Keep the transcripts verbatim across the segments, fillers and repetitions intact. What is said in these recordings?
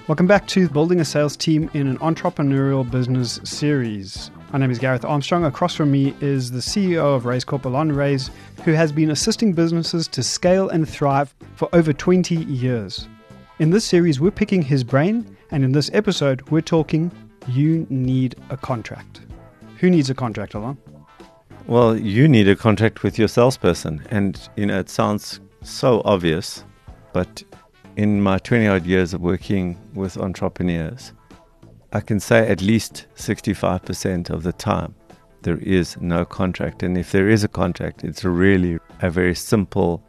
Welcome back to Building a Sales Team in an Entrepreneurial Business series. My name is Gareth Armstrong. Across from me is the C E O of Raise Corp, Alon Raise, who has been assisting businesses to scale and thrive for over twenty years. In this series, we're picking his brain, and in this episode, we're talking you need a contract. Who needs a contract, Alon? Well, you need a contract with your salesperson. And, you know, it sounds so obvious, but in my twenty-odd years of working with entrepreneurs, I can say at least sixty-five percent of the time there is no contract. And if there is a contract, it's really a very simple,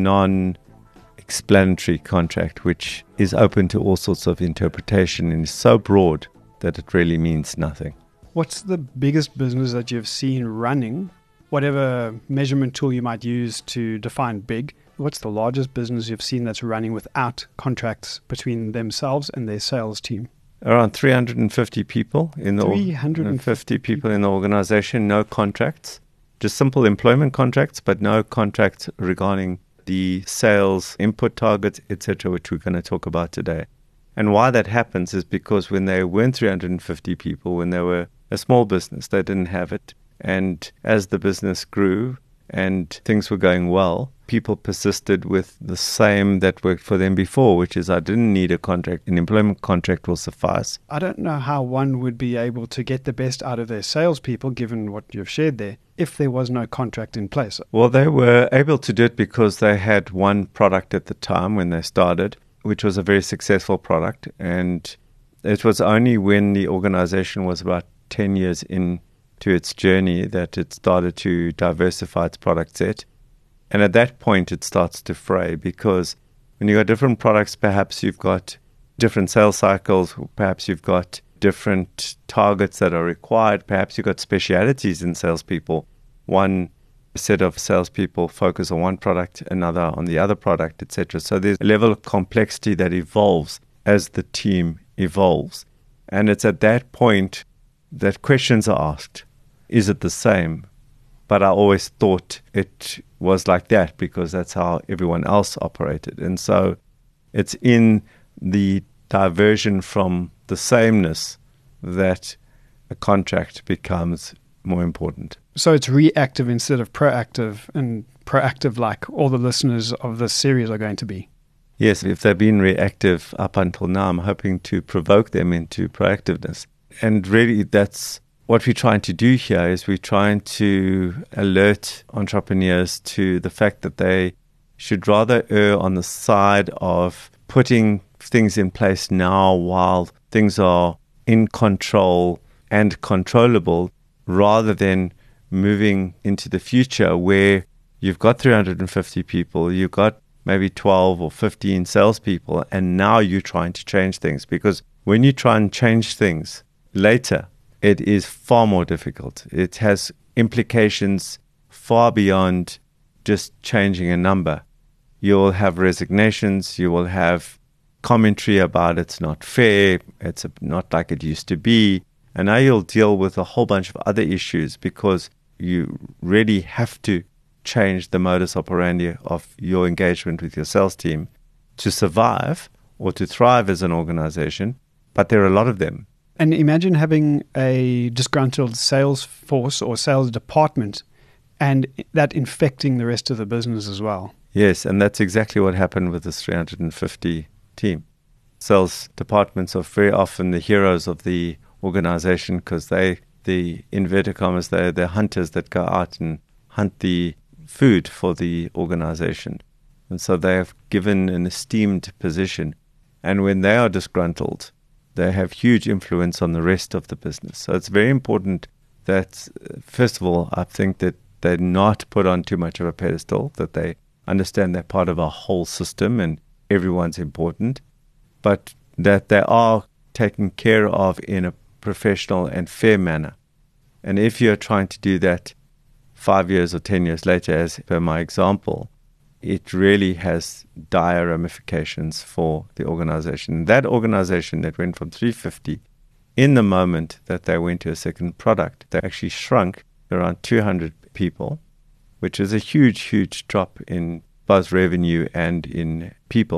non-explanatory contract, which is open to all sorts of interpretation and is so broad that it really means nothing. What's the biggest business that you've seen running, whatever measurement tool you might use to define big? What's the largest business you've seen that's running without contracts between themselves and their sales team? Around three hundred fifty people in the three hundred fifty people in the organization, no contracts, just simple employment contracts, but no contracts regarding the sales input targets, et cetera, which we're going to talk about today. And why that happens is because when they weren't three hundred fifty people, when they were a small business, they didn't have it. And as the business grew and things were going well, people persisted with the same that worked for them before, which is I didn't need a contract. An employment contract will suffice. I don't know how one would be able to get the best out of their salespeople, given what you've shared there, if there was no contract in place. Well, they were able to do it because they had one product at the time when they started, which was a very successful product. And it was only when the organization was about ten years into its journey that it started to diversify its product set. And at that point, it starts to fray, because when you've got different products, perhaps you've got different sales cycles, perhaps you've got different targets that are required, perhaps you've got specialities in salespeople. One set of salespeople focus on one product, another on the other product, et cetera. So there's a level of complexity that evolves as the team evolves. And it's at that point that questions are asked. Is it the same? But I always thought it was like that because that's how everyone else operated. And so it's in the diversion from the sameness that a contract becomes more important. So it's reactive instead of proactive, and proactive like all the listeners of this series are going to be. Yes, if they've been reactive up until now, I'm hoping to provoke them into proactiveness. And really that's what we're trying to do here is we're trying to alert entrepreneurs to the fact that they should rather err on the side of putting things in place now while things are in control and controllable, rather than moving into the future where you've got three hundred fifty people, you've got maybe twelve or fifteen salespeople, and now you're trying to change things. Because when you try and change things later, it is far more difficult. It has implications far beyond just changing a number. You'll have resignations, you will have commentary about it's not fair, it's not like it used to be, and now you'll deal with a whole bunch of other issues because you really have to change the modus operandi of your engagement with your sales team to survive or to thrive as an organization, but there are a lot of them. And imagine having a disgruntled sales force or sales department and that infecting the rest of the business as well. Yes, and that's exactly what happened with this three hundred fifty team. Sales departments are very often the heroes of the organization because they, the inverted commas, they're the hunters that go out and hunt the food for the organization. And so they have given an esteemed position. And when they are disgruntled, they have huge influence on the rest of the business. So it's very important that, first of all, I think that they're not put on too much of a pedestal, that they understand they're part of a whole system and everyone's important, but that they are taken care of in a professional and fair manner. And if you're trying to do that five years or ten years later, as per my example, it really has dire ramifications for the organization. That organization that went from three hundred fifty, in the moment that they went to a second product, they actually shrunk around two hundred people, which is a huge, huge drop in both revenue and in people.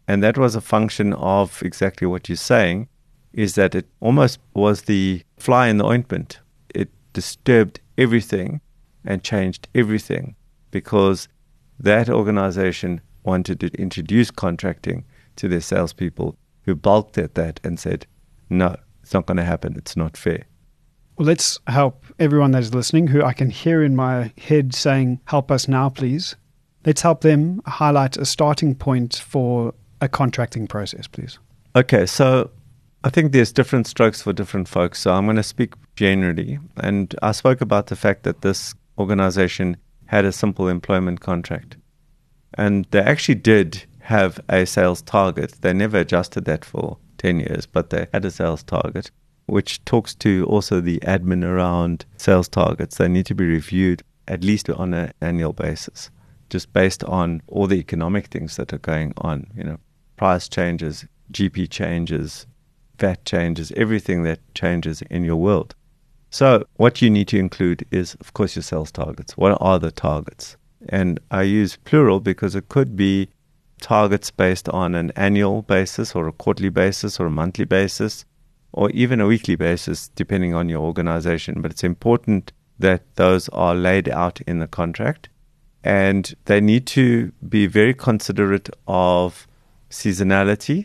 And that was a function of exactly what you're saying, is that it almost was the fly in the ointment. It disturbed everything and changed everything because that organization wanted to introduce contracting to their salespeople who balked at that and said, no, it's not going to happen. It's not fair. Well, let's help everyone that is listening who I can hear in my head saying, help us now, please. Let's help them highlight a starting point for a contracting process, please. Okay, so I think there's different strokes for different folks. So I'm going to speak generally. And I spoke about the fact that this organization had a simple employment contract. And they actually did have a sales target. They never adjusted that for ten years, but they had a sales target, which talks to also the admin around sales targets. They need to be reviewed at least on an annual basis, just based on all the economic things that are going on, you know, price changes, G P changes, V A T changes, everything that changes in your world. So what you need to include is, of course, your sales targets. What are the targets? And I use plural because it could be targets based on an annual basis or a quarterly basis or a monthly basis or even a weekly basis, depending on your organization. But it's important that those are laid out in the contract, and they need to be very considerate of seasonality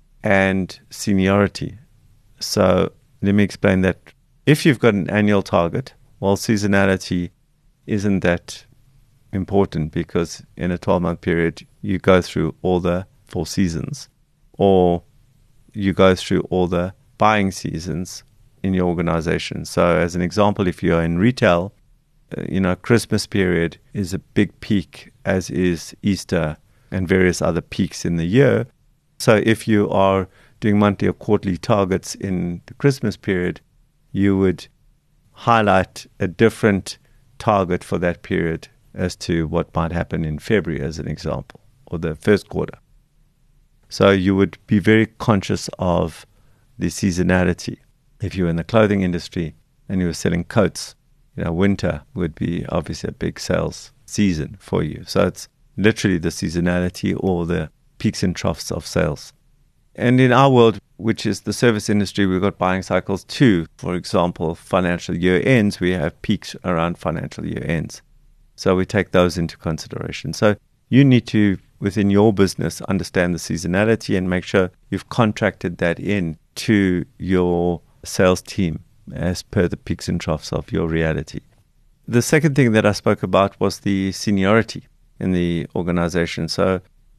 and seniority. So let me explain that. If you've got an annual target, well, seasonality isn't that important because in a twelve-month period, you go through all the four seasons, or you go through all the buying seasons in your organization. So as an example, if you're in retail, uh, you know, Christmas period is a big peak, as is Easter and various other peaks in the year. So if you are doing monthly or quarterly targets in the Christmas period, you would highlight a different target for that period as to what might happen in February, as an example, or the first quarter. So you would be very conscious of the seasonality. If you're in the clothing industry and you were selling coats, you know, winter would be obviously a big sales season for you. So it's literally the seasonality or the peaks and troughs of sales. And in our world, which is the service industry, we've got buying cycles too. For example, financial year ends, we have peaks around financial year ends. So we take those into consideration. So you need to, within your business, understand the seasonality and make sure you've contracted that in to your sales team as per the peaks and troughs of your reality. The second thing that I spoke about was the seniority in the organization. So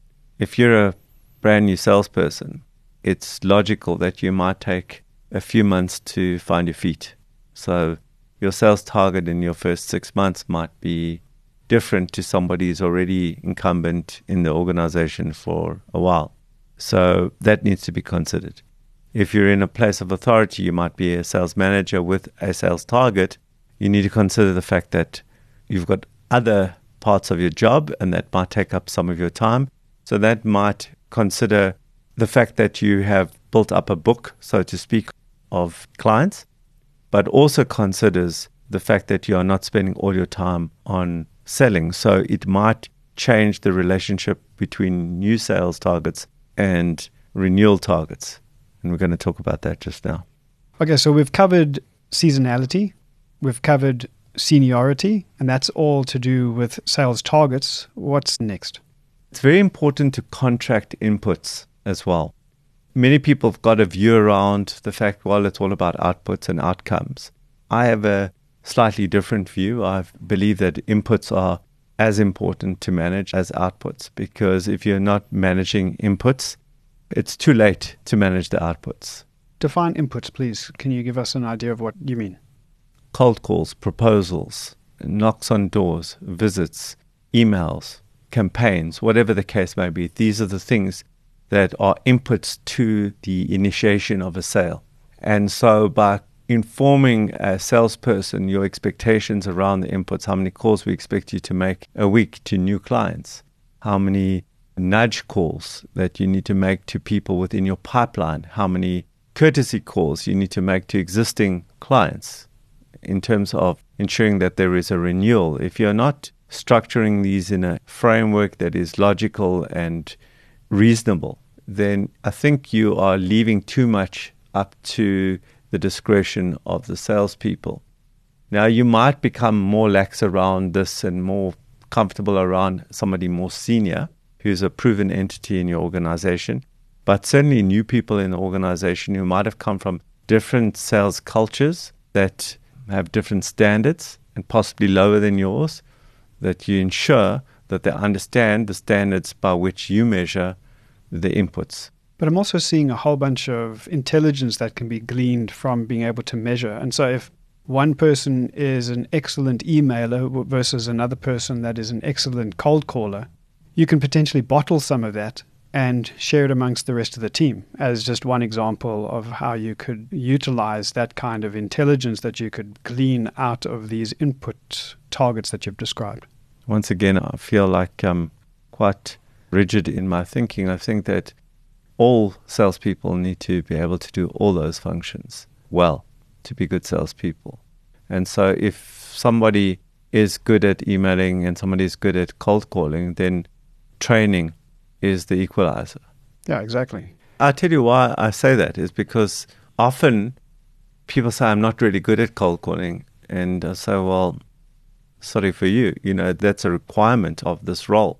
if you're a brand new salesperson, it's logical that you might take a few months to find your feet. So your sales target in your first six months might be different to somebody who's already incumbent in the organization for a while. So that needs to be considered. If you're in a place of authority, you might be a sales manager with a sales target. You need to consider the fact that you've got other parts of your job and that might take up some of your time. So that might consider the fact that you have built up a book, so to speak, of clients, but also considers the fact that you are not spending all your time on selling. So it might change the relationship between new sales targets and renewal targets. And we're going to talk about that just now. Okay, so we've covered seasonality, we've covered seniority, and that's all to do with sales targets. What's next? It's very important to contract inputs as well. Many people have got a view around the fact, well, it's all about outputs and outcomes. I have a slightly different view. I believe that inputs are as important to manage as outputs, because if you're not managing inputs, it's too late to manage the outputs. Define inputs, please. Can you give us an idea of what you mean? Cold calls, proposals, knocks on doors, visits, emails, campaigns, whatever the case may be. These are the things that are inputs to the initiation of a sale. And so by informing a salesperson your expectations around the inputs, how many calls we expect you to make a week to new clients, how many nudge calls that you need to make to people within your pipeline, how many courtesy calls you need to make to existing clients in terms of ensuring that there is a renewal. If you're not structuring these in a framework that is logical and reasonable, then I think you are leaving too much up to the discretion of the salespeople. Now, you might become more lax around this and more comfortable around somebody more senior who's a proven entity in your organization, but certainly new people in the organization who might have come from different sales cultures that have different standards and possibly lower than yours, that you ensure that they understand the standards by which you measure the inputs. But I'm also seeing a whole bunch of intelligence that can be gleaned from being able to measure. And so if one person is an excellent emailer versus another person that is an excellent cold caller, you can potentially bottle some of that and share it amongst the rest of the team as just one example of how you could utilize that kind of intelligence that you could glean out of these input targets that you've described. Once again, I feel like I'm quite rigid in my thinking. I think that all salespeople need to be able to do all those functions well to be good salespeople. And so if somebody is good at emailing and somebody is good at cold calling, then training is the equalizer. Yeah, exactly. I'll tell you why I say that is because often people say I'm not really good at cold calling. And I say, well, sorry for you. You know, that's a requirement of this role.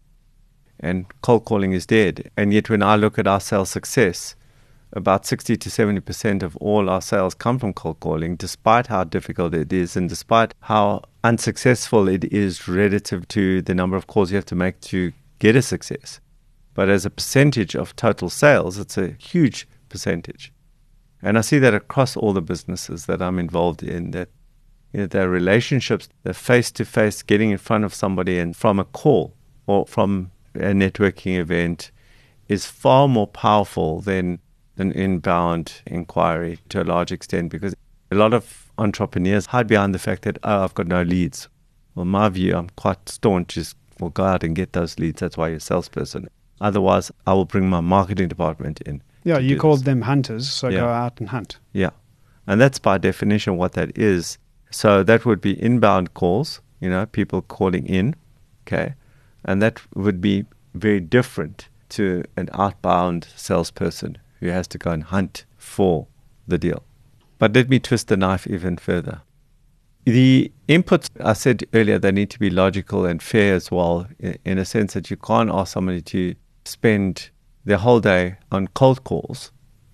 And cold calling is dead. And yet when I look at our sales success, about sixty to seventy percent of all our sales come from cold calling, despite how difficult it is and despite how unsuccessful it is relative to the number of calls you have to make to get a success. But as a percentage of total sales, it's a huge percentage. And I see that across all the businesses that I'm involved in, that you know, their relationships, the face-to-face getting in front of somebody and from a call or from a networking event is far more powerful than an inbound inquiry to a large extent, because a lot of entrepreneurs hide behind the fact that, oh, I've got no leads. Well, in my view, I'm quite staunch, just well, go out and get those leads. That's why you're a salesperson. Otherwise, I will bring my marketing department in. Yeah, you called them hunters, so yeah. go out and hunt. Yeah. And that's by definition what that is. So that would be inbound calls, you know, people calling in, okay? And that would be very different to an outbound salesperson who has to go and hunt for the deal. But let me twist the knife even further. The inputs, I said earlier, they need to be logical and fair as well, in a sense that you can't ask somebody to spend their whole day on cold calls,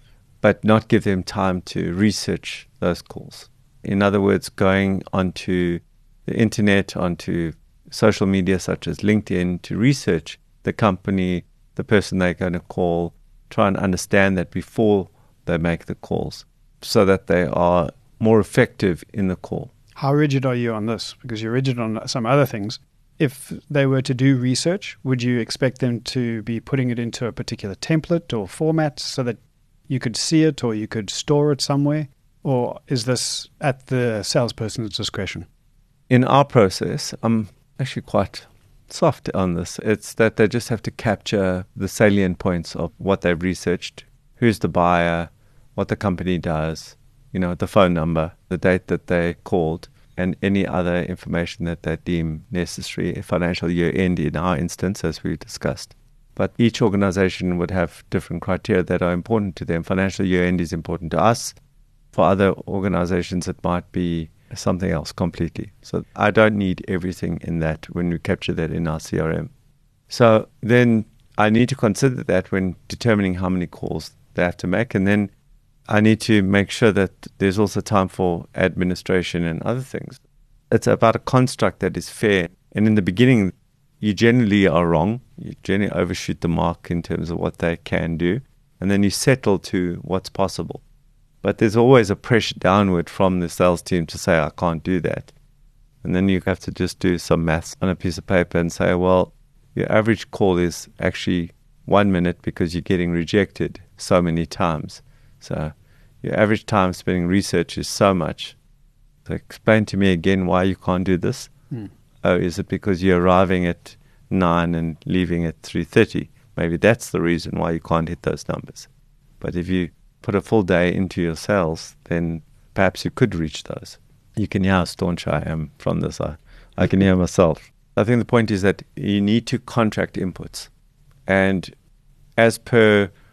but not give them time to research those calls. In other words, going onto the internet, onto social media such as LinkedIn to research the company, the person they're going to call, try and understand that before they make the calls so that they are more effective in the call. How rigid are you on this? Because you're rigid on some other things. If they were to do research, would you expect them to be putting it into a particular template or format so that you could see it or you could store it somewhere? Or is this at the salesperson's discretion? In our process, I'm actually quite soft on this. It's that they just have to capture the salient points of what they've researched, who's the buyer, what the company does, you know, the phone number, the date that they called, and any other information that they deem necessary, a financial year end in our instance, as we discussed. But each organization would have different criteria that are important to them. Financial year end is important to us. For other organizations, it might be something else completely. So I don't need everything in that when we capture that in our C R M. So then I need to consider that when determining how many calls they have to make. And then I need to make sure that there's also time for administration and other things. It's about a construct that is fair. And in the beginning, you generally are wrong. You generally overshoot the mark in terms of what they can do. And then you settle to what's possible. But there's always a pressure downward from the sales team to say, I can't do that. And then you have to just do some maths on a piece of paper and say, well, your average call is actually one minute because you're getting rejected so many times. So your average time spending research is so much. So explain to me again why you can't do this. Mm. Oh, is it because you're arriving at nine and leaving at three thirty? Maybe that's the reason why you can't hit those numbers. But if you put a full day into your sales, then perhaps you could reach those. You can hear how staunch I am from this. I, I can hear myself. I think the point is that you need to contract inputs. And as per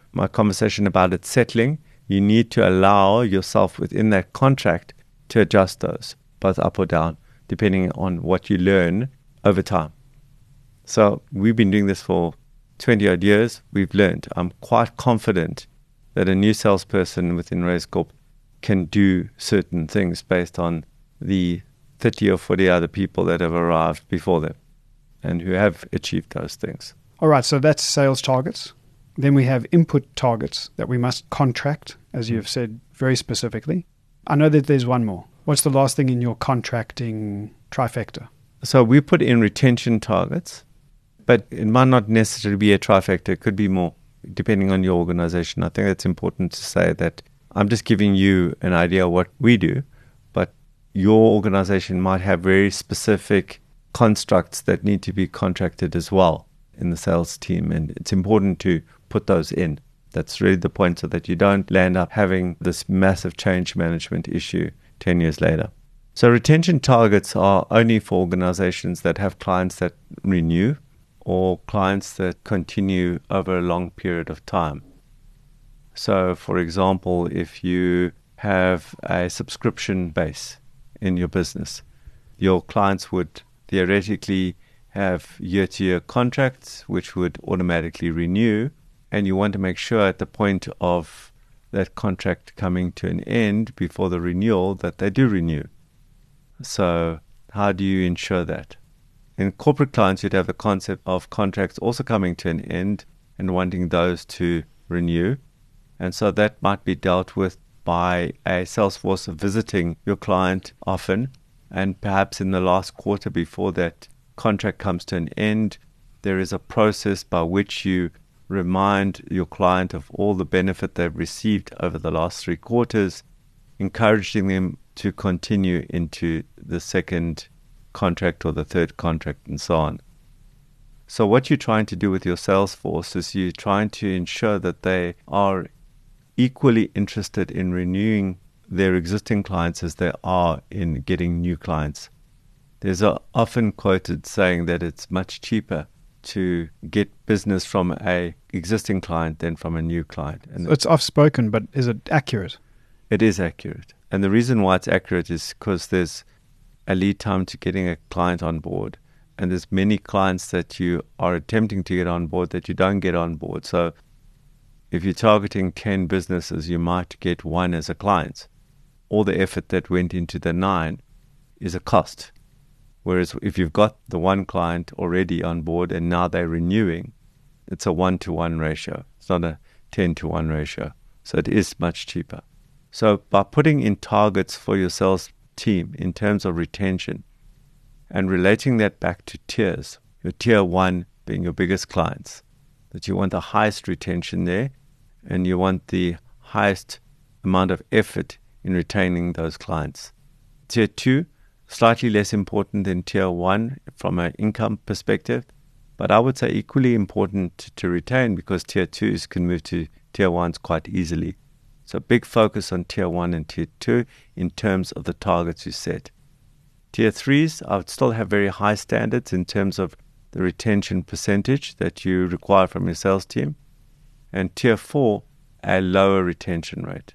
my conversation about it settling, you need to allow yourself within that contract to adjust those, both up or down, depending on what you learn over time. So we've been doing this for twenty odd years. We've learned. I'm quite confident that a new salesperson within Raise Corp can do certain things based on the thirty or forty other people that have arrived before them and who have achieved those things. All right, so that's sales targets. Then we have input targets that we must contract, as you've said very specifically. I know that there's one more. What's the last thing in your contracting trifecta? So we put in retention targets, but it might not necessarily be a trifecta. It could be more, depending on your organization. I think it's important to say that I'm just giving you an idea of what we do, but your organization might have very specific constructs that need to be contracted as well in the sales team, and it's important to put those in. That's really the point, so that you don't land up having this massive change management issue ten years later. So retention targets are only for organizations that have clients that renew or clients that continue over a long period of time. So, for example, if you have a subscription base in your business, your clients would theoretically have year-to-year contracts which would automatically renew, and you want to make sure at the point of that contract coming to an end before the renewal that they do renew. So how do you ensure that? In corporate clients, you'd have the concept of contracts also coming to an end and wanting those to renew. And so that might be dealt with by a sales force visiting your client often, and perhaps in the last quarter before that contract comes to an end, there is a process by which you remind your client of all the benefit they've received over the last three quarters, encouraging them to continue into the second contract or the third contract and so on. So what you're trying to do with your sales force is you're trying to ensure that they are equally interested in renewing their existing clients as they are in getting new clients. There's a often quoted saying that it's much cheaper to get business from a existing client than from a new client. And it's oft-spoken, but is it accurate? It is accurate. And the reason why it's accurate is because there's a lead time to getting a client on board. And there's many clients that you are attempting to get on board that you don't get on board. So if you're targeting ten businesses, you might get one as a client. All the effort that went into the nine is a cost. Whereas if you've got the one client already on board and now they're renewing, it's a one-to-one ratio. It's not a ten-to-one ratio. So it is much cheaper. So by putting in targets for your sales team in terms of retention and relating that back to tiers, your tier one being your biggest clients, that you want the highest retention there and you want the highest amount of effort in retaining those clients. Tier two, slightly less important than tier one from an income perspective, but I would say equally important to retain because tier twos can move to tier ones quite easily. So big focus on tier one and tier two in terms of the targets you set. Tier threes, I would still have very high standards in terms of the retention percentage that you require from your sales team. And tier four, a lower retention rate.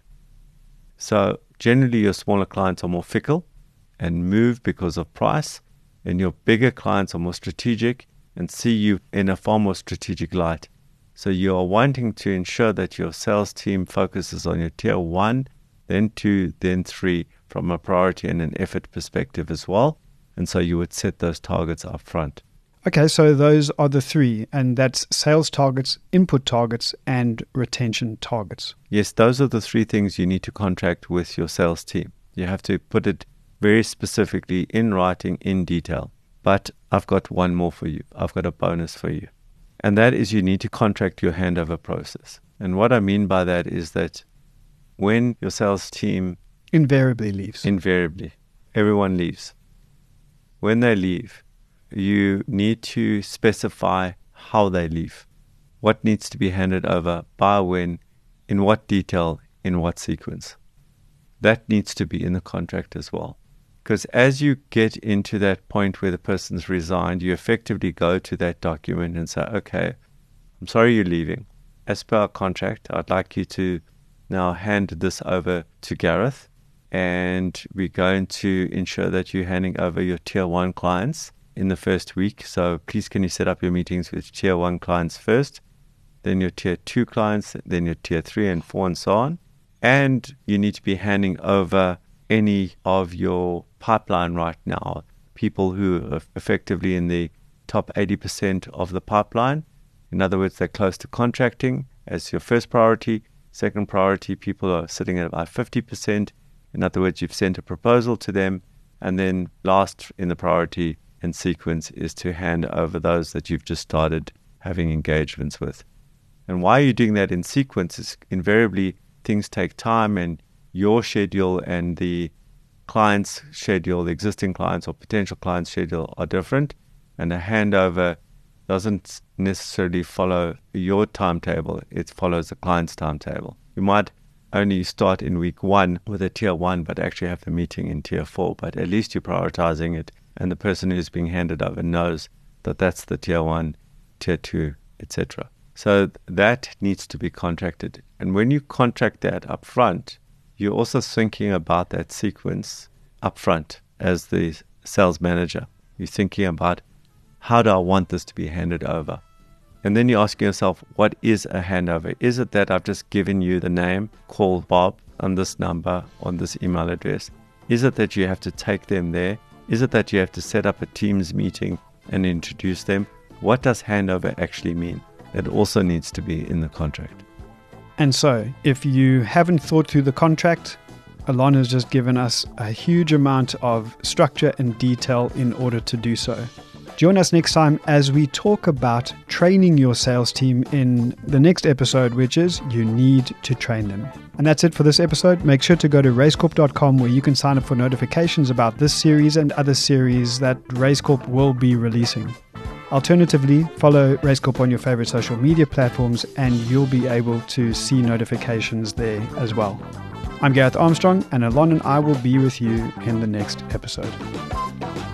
So generally your smaller clients are more fickle and move because of price, and your bigger clients are more strategic and see you in a far more strategic light. So you are wanting to ensure that your sales team focuses on your tier one, then two, then three from a priority and an effort perspective as well. And so you would set those targets up front. Okay, so those are the three, and that's sales targets, input targets, and retention targets. Yes, those are the three things you need to contract with your sales team. You have to put it very specifically in writing, in detail. But I've got one more for you. I've got a bonus for you. And that is you need to contract your handover process. And what I mean by that is that when your sales team invariably leaves. Invariably. Everyone leaves. When they leave, you need to specify how they leave. What needs to be handed over, by when, in what detail, in what sequence. That needs to be in the contract as well. Because as you get into that point where the person's resigned, you effectively go to that document and say, okay, I'm sorry you're leaving. as per our contract, I'd like you to now hand this over to Gareth, and we're going to ensure that you're handing over your tier one clients in the first week. So please can you set up your meetings with tier one clients first, then your tier two clients, then your tier three and four and so on. And you need to be handing over any of your pipeline right now, people who are effectively in the top eighty percent of the pipeline. In other words, they're close to contracting as your first priority. Second priority, people are sitting at about fifty percent. In other words, you've sent a proposal to them. And then last in the priority and sequence is to hand over those that you've just started having engagements with. And why are you doing that in sequence is invariably things take time, and your schedule and the client's schedule, the existing clients or potential client's schedule are different. And a handover doesn't necessarily follow your timetable. It follows the client's timetable. You might only start in week one with a tier one, but actually have the meeting in tier four. But at least you're prioritizing it, and the person who's being handed over knows that that's the tier one, tier two, et cetera. So that needs to be contracted. And when you contract that up front, you're also thinking about that sequence up front as the sales manager. You're thinking about, how do I want this to be handed over? And then you ask yourself, what is a handover? Is it that I've just given you the name, call Bob on this number, on this email address? Is it that you have to take them there? Is it that you have to set up a Teams meeting and introduce them? What does handover actually mean? That also needs to be in the contract. And so, if you haven't thought through the contract, Alon has just given us a huge amount of structure and detail in order to do so. Join us next time as we talk about training your sales team in the next episode, which is you need to train them. And that's it for this episode. Make sure to go to raise corp dot com where you can sign up for notifications about this series and other series that RaiseCorp will be releasing. Alternatively, follow RaiseCorp on your favorite social media platforms and you'll be able to see notifications there as well. I'm Gareth Armstrong, and Alon and I will be with you in the next episode.